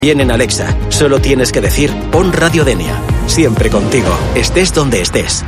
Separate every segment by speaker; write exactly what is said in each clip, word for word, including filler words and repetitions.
Speaker 1: Bien en Alexa, solo tienes que decir pon Radio Denia. Siempre contigo, estés donde estés.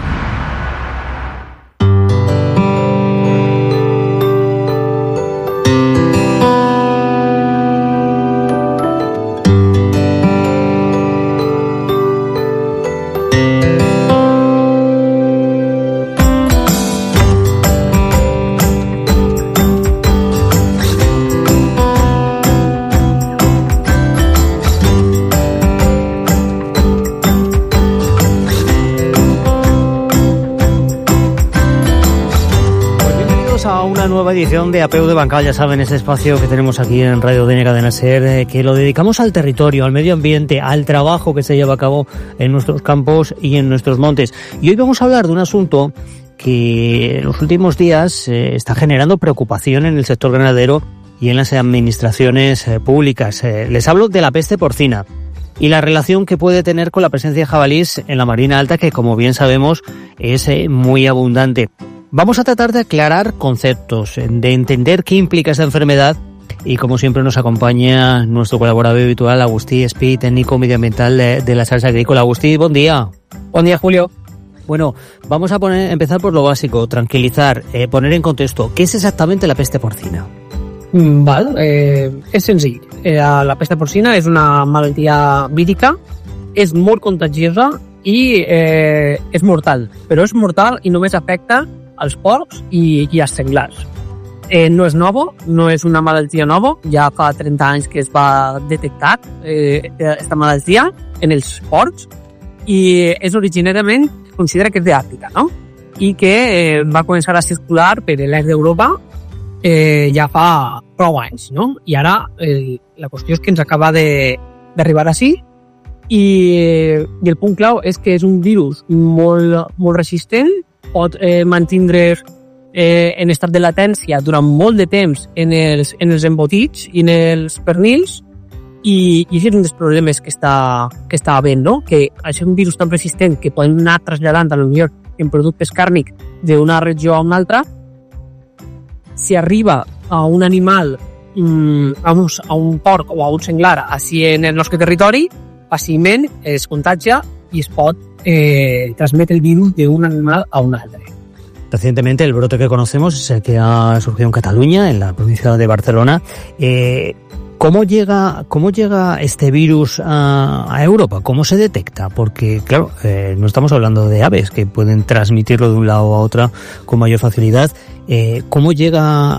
Speaker 2: Nueva edición de Apeu de Bancal, ya saben, ese espacio que tenemos aquí en Radio Denia Cadena Ser, eh, que lo dedicamos al territorio, al medio ambiente, al trabajo que se lleva a cabo en nuestros campos y en nuestros montes. Y hoy vamos a hablar de un asunto que en los últimos días eh, está generando preocupación en el sector ganadero y en las administraciones eh, públicas. Eh, les hablo de la peste porcina y la relación que puede tener con la presencia de jabalís en la Marina Alta, que como bien sabemos es eh, muy abundante. Vamos a tratar de aclarar conceptos, de entender qué implica esta enfermedad y, como siempre, nos acompaña nuestro colaborador habitual, Agustí Espí, técnico medioambiental de, de la Salsa Agrícola. Agustí, buen día.
Speaker 3: Buen día, Julio.
Speaker 2: Bueno, vamos a poner, empezar por lo básico, tranquilizar, eh, poner en contexto. ¿Qué es exactamente la peste porcina?
Speaker 3: Mm, val, eh, és senzill. Eh, la peste porcina és una malaltia vírica, és molt contagiosa i eh, és mortal. Però és mortal i només afecta als porcs i, i als senglars. Eh, no és novo, no és una malaltia nova, ja fa trenta anys que es va detectar eh, esta malaltia en els porcs i és originàriament, considera que és d'Àfrica, no? I que eh, va començar a circular per l'est d'Europa eh, ja fa prou anys, no? I ara eh, la qüestió és que ens acaba de, d'arribar així i, i el punt clau és que és un virus molt, molt resistent, pot eh, mantindre's eh, en estat de latència durant molt de temps en els, en els embotits i en els pernils i, i això és un dels problemes que està, que està havent, no? Que és un virus tan resistent que podem anar traslladant a lo millor en productes càrnics d'una regió a una altra. Si arriba a un animal, mm, a, un, a un porc o a un senglar així en el nostre territori, fàcilment es contagia y es pot eh, transmite el virus de un animal a un altre.
Speaker 2: Recientemente el brote que conocemos es el que ha surgido en Cataluña, en la provincia de Barcelona. Eh, ¿Cómo llega, cómo llega este virus a, a Europa? ¿Cómo se detecta? Porque, claro, eh, no estamos hablando de aves que pueden transmitirlo de un lado a otro con mayor facilidad. Eh, ¿Cómo llega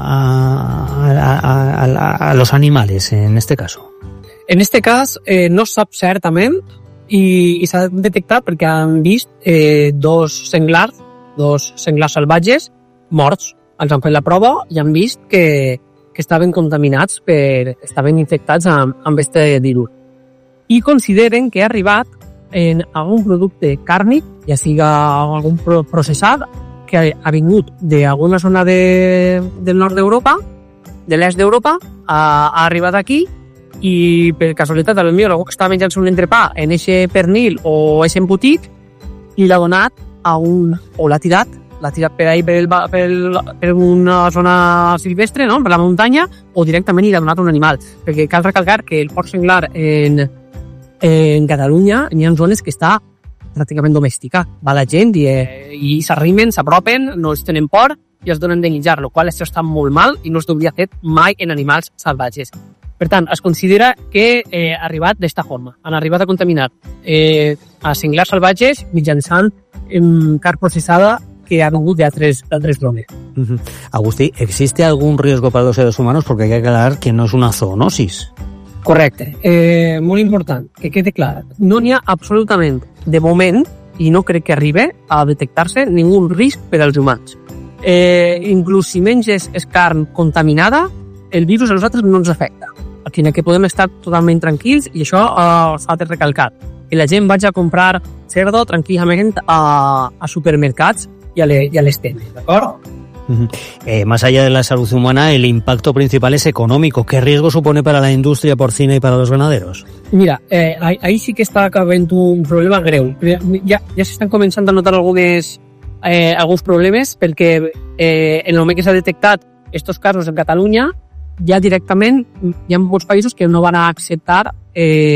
Speaker 2: a, a, a, a, a los animales en este caso?
Speaker 3: En este cas eh, no sap certament i, i s'ha detectat perquè han vist eh, dos senglars, dos senglars salvatges morts. Els han fet la prova i han vist que, que estaven contaminats, per, estaven infectats amb, amb este virus. I consideren que ha arribat en algun producte càrnic, ja siga algun processat, que ha vingut d'alguna zona de, del nord d'Europa, de l'est d'Europa, ha, ha arribat aquí i per casualitat potser algú que estava menjant un entrepà en eixe pernil o eixe embotit i l'ha donat a un, o l'ha tirat l'ha tirat per ahí per, el, per, per una zona silvestre, no? Per la muntanya, o directament l'ha donat a un animal, perquè cal recalcar que el porc senglar en, en Catalunya hi ha zones que està pràcticament domèstica, va la gent i, i s'arrimen, s'apropen, no es tenen por i es donen de menjar, el qual això està molt mal i no es hauria fet mai en animals salvatges. Per tant, es considera que eh, ha arribat d'esta forma. Han arribat a contaminar eh, a senglars salvatges mitjançant eh, carn processada que ha vingut d'altres zones.
Speaker 2: Uh-huh. Agustí, ¿existe algún riesgo para los seres humanos? Porque hay que aclarar que no es una zoonosis.
Speaker 3: Correcte. Eh, molt important, que quede clar. No n'hi ha absolutament, de moment, i no crec que arribi a detectar-se ningú risc per als humans. Eh, inclús si menges és carn contaminada, el virus a nosaltres no ens afecta. Aquí en el que podem estar totalment tranquils, i això eh, s'ha de recalcar, que la gent vagi a comprar cerdo tranquil·lament a, a supermercats y a, le, y a les tendes, ¿d'acord?
Speaker 2: Uh-huh. Eh, más allá de la salud humana, el impacto principal es económico. ¿Qué riesgo supone para la industria porcina y para los ganaderos?
Speaker 3: Mira, eh, ahí, ahí sí que està havent un problema greu. Ja, ja s'estan començant a notar algunes, eh, alguns problemes perquè eh, en el moment que s'ha detectat estos casos en Catalunya, ja directament hi ha molts països que no van a acceptar eh,